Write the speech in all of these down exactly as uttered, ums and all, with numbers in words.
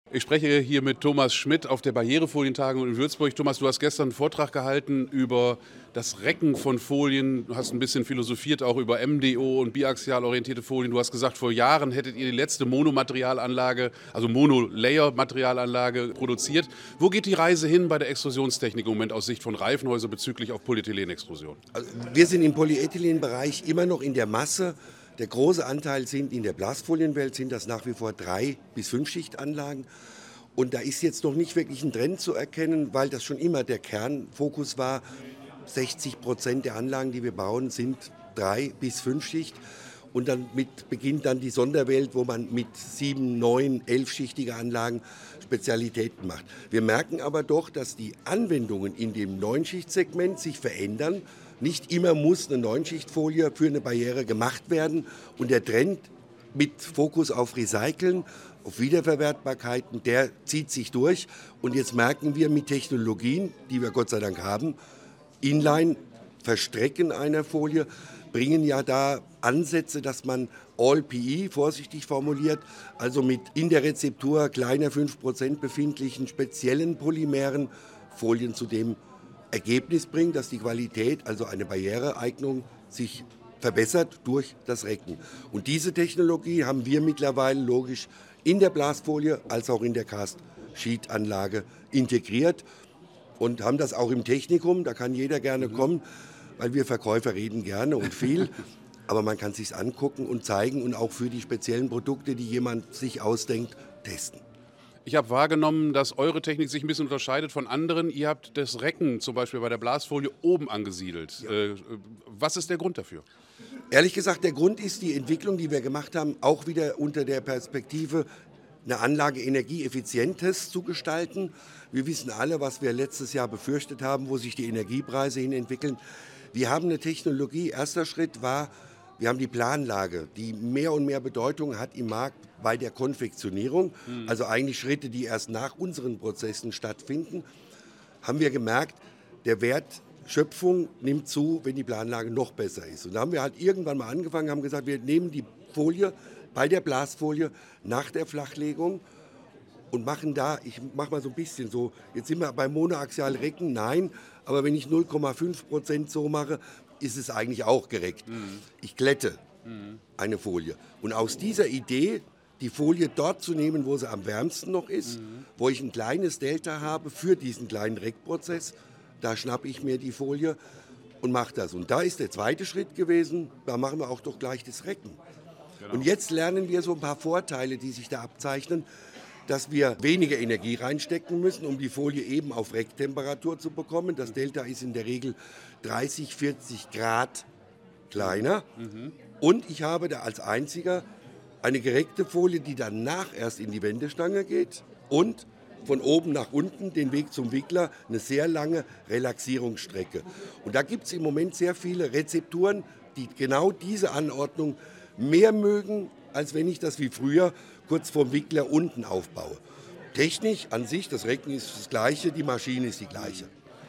Ich spreche hier mit Thomas Schmidt auf der Barrierefolientagung in Würzburg. Thomas, du hast gestern einen Vortrag gehalten über das Recken von Folien. Du hast ein bisschen philosophiert auch über M D O und biaxial orientierte Folien. Du hast gesagt, vor Jahren hättet ihr die letzte Monomaterialanlage, also Monolayer-Materialanlage produziert. Wo geht die Reise hin bei der Extrusionstechnik im Moment aus Sicht von Reifenhäuser bezüglich auf Polyethylenextrusion? Also wir sind im Polyethylenbereich immer noch in der Masse. Der große Anteil sind in der Blasfolienwelt sind das nach wie vor drei bis fünf Schichtanlagen. Und da ist jetzt noch nicht wirklich ein Trend zu erkennen, weil das schon immer der Kernfokus war. sechzig Prozent der Anlagen, die wir bauen, sind drei bis fünf Schicht. Und dann mit beginnt dann die Sonderwelt, wo man mit sieben, neun, elfschichtige Anlagen Spezialitäten macht. Wir merken aber doch, dass die Anwendungen in dem Neunschichtsegment sich verändern. Nicht immer muss eine Neunschichtfolie für eine Barriere gemacht werden. Und der Trend mit Fokus auf Recyceln, auf Wiederverwertbarkeiten, der zieht sich durch. Und jetzt merken wir mit Technologien, die wir Gott sei Dank haben, Inline, Verstrecken einer Folie, bringen ja da Ansätze, dass man All-P E, vorsichtig formuliert, also mit in der Rezeptur kleiner fünf Prozent befindlichen speziellen Polymeren Folien zu dem Ergebnis bringt, dass die Qualität, also eine Barriereeignung, sich verbessert durch das Recken. Und diese Technologie haben wir mittlerweile logisch in der Blasfolie als auch in der Cast-Sheet-Anlage integriert und haben das auch im Technikum, da kann jeder gerne kommen, weil wir Verkäufer reden gerne und viel, aber man kann es sich angucken und zeigen und auch für die speziellen Produkte, die jemand sich ausdenkt, testen. Ich habe wahrgenommen, dass eure Technik sich ein bisschen unterscheidet von anderen. Ihr habt das Recken zum Beispiel bei der Blasfolie oben angesiedelt. Ja. Äh, was ist der Grund dafür? Ehrlich gesagt, der Grund ist die Entwicklung, die wir gemacht haben, auch wieder unter der Perspektive, eine Anlage energieeffizientes zu gestalten. Wir wissen alle, was wir letztes Jahr befürchtet haben, wo sich die Energiepreise hin entwickeln. Wir haben eine Technologie, erster Schritt war, wir haben die Planlage, die mehr und mehr Bedeutung hat im Markt bei der Konfektionierung, mhm. also eigentlich Schritte, die erst nach unseren Prozessen stattfinden, haben wir gemerkt, der Wertschöpfung nimmt zu, wenn die Planlage noch besser ist. Und da haben wir halt irgendwann mal angefangen, haben gesagt, wir nehmen die Folie bei der Blasfolie nach der Flachlegung und machen da, ich mache mal so ein bisschen so, jetzt sind wir bei monoaxial Recken, nein, aber wenn ich null Komma fünf Prozent so mache, ist es eigentlich auch gereckt. Mhm. Ich glätte mhm. eine Folie. Und aus dieser Idee, die Folie dort zu nehmen, wo sie am wärmsten noch ist, mhm. wo ich ein kleines Delta habe für diesen kleinen Reckprozess, da schnappe ich mir die Folie und mache das. Und da ist der zweite Schritt gewesen, da machen wir auch doch gleich das Recken. Genau. Und jetzt lernen wir so ein paar Vorteile, die sich da abzeichnen, dass wir weniger Energie reinstecken müssen, um die Folie eben auf Recktemperatur zu bekommen. Das Delta ist in der Regel dreißig, vierzig Grad kleiner. Mhm. Und ich habe da als einziger eine gereckte Folie, die danach erst in die Wendestange geht und von oben nach unten den Weg zum Wickler, eine sehr lange Relaxierungsstrecke. Und da gibt es im Moment sehr viele Rezepturen, die genau diese Anordnung mehr mögen, als wenn ich das wie früher kurz vorm Wickler unten aufbaue. Technisch an sich, das Recken ist das Gleiche, die Maschine ist die gleiche.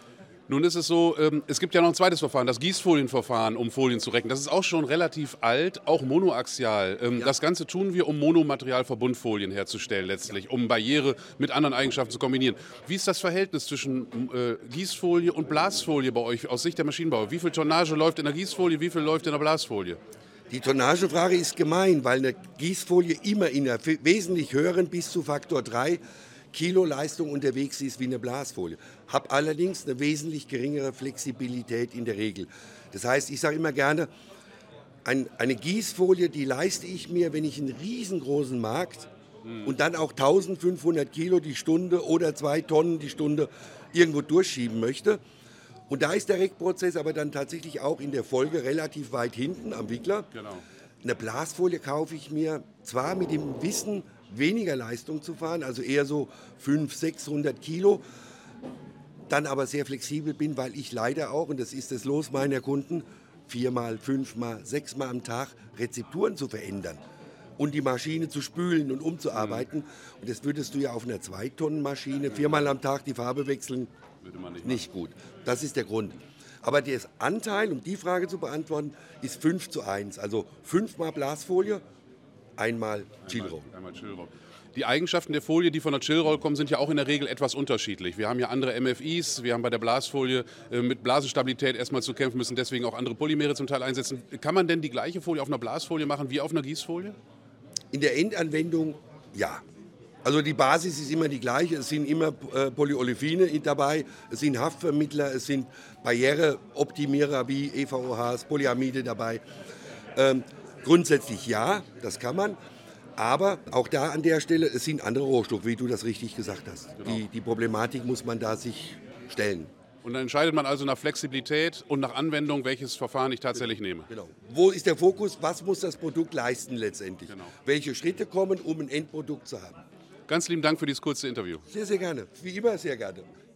Nun ist es so, ähm, es gibt ja noch ein zweites Verfahren, das Gießfolienverfahren, um Folien zu recken. Das ist auch schon relativ alt, auch monoaxial. Ähm, ja. Das Ganze tun wir, um Monomaterialverbundfolien herzustellen letztlich, ja. um Barriere mit anderen Eigenschaften zu kombinieren. Wie ist das Verhältnis zwischen äh, Gießfolie und Blasfolie bei euch aus Sicht der Maschinenbauer? Wie viel Tonnage läuft in der Gießfolie, wie viel läuft in der Blasfolie? Die Tonnagefrage ist gemein, weil eine Gießfolie immer in einer wesentlich höheren, bis zu Faktor drei Kilo Leistung unterwegs ist wie eine Blasfolie. Habe allerdings eine wesentlich geringere Flexibilität in der Regel. Das heißt, ich sage immer gerne, ein, eine Gießfolie, die leiste ich mir, wenn ich einen riesengroßen Markt mhm. und dann auch eintausendfünfhundert Kilo die Stunde oder zwei Tonnen die Stunde irgendwo durchschieben möchte. Und da ist der Reckprozess aber dann tatsächlich auch in der Folge relativ weit hinten am Wickler. Genau. Eine Blasfolie kaufe ich mir zwar mit dem Wissen, weniger Leistung zu fahren, also eher so fünfhundert, sechshundert Kilo, dann aber sehr flexibel bin, weil ich leider auch, und das ist das Los meiner Kunden, viermal, fünfmal, sechsmal am Tag Rezepturen zu verändern und die Maschine zu spülen und umzuarbeiten. Mhm. Und das würdest du ja auf einer zwei Tonnen Maschine viermal am Tag die Farbe wechseln, würde man nicht, nicht gut. Das ist der Grund. Aber der Anteil, um die Frage zu beantworten, ist fünf zu eins. Also fünfmal Blasfolie, einmal Chillroll. Einmal Chillroll. Die Eigenschaften der Folie, die von der Chillroll kommen, sind ja auch in der Regel etwas unterschiedlich. Wir haben ja andere M F Is, wir haben bei der Blasfolie äh, mit Blasenstabilität erstmal zu kämpfen, müssen deswegen auch andere Polymere zum Teil einsetzen. Kann man denn die gleiche Folie auf einer Blasfolie machen wie auf einer Gießfolie? In der Endanwendung ja. Also die Basis ist immer die gleiche, es sind immer äh, Polyolefine dabei, es sind Haftvermittler, es sind Barriereoptimierer wie E V O Hs, Polyamide dabei. Ähm, grundsätzlich ja, das kann man, aber auch da an der Stelle, es sind andere Rohstoffe, wie du das richtig gesagt hast. Genau. Die, die Problematik muss man da sich stellen. Und dann entscheidet man also nach Flexibilität und nach Anwendung, welches Verfahren ich tatsächlich nehme. Genau. Wo ist der Fokus? Was muss das Produkt leisten letztendlich? Genau. Welche Schritte kommen, um ein Endprodukt zu haben? Ganz lieben Dank für dieses kurze Interview. Sehr, sehr gerne. Wie immer sehr gerne.